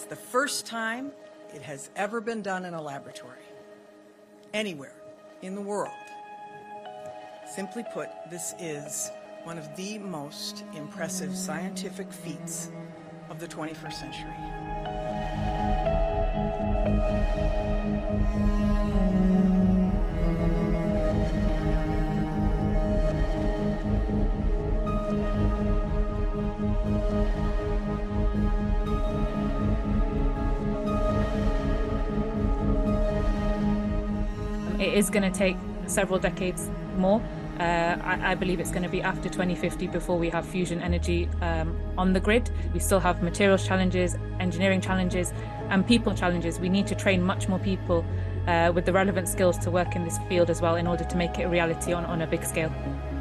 It's the first time it has ever been done in a laboratory, anywhere in the world. Simply put, this is one of the most impressive scientific feats of the 21st century. It is going to take several decades more. I believe it's going to be after 2050 before we have fusion energy on the grid. We still have materials challenges, engineering challenges, and people challenges. We need to train much more people with the relevant skills to work in this field as well in order to make it a reality on a big scale.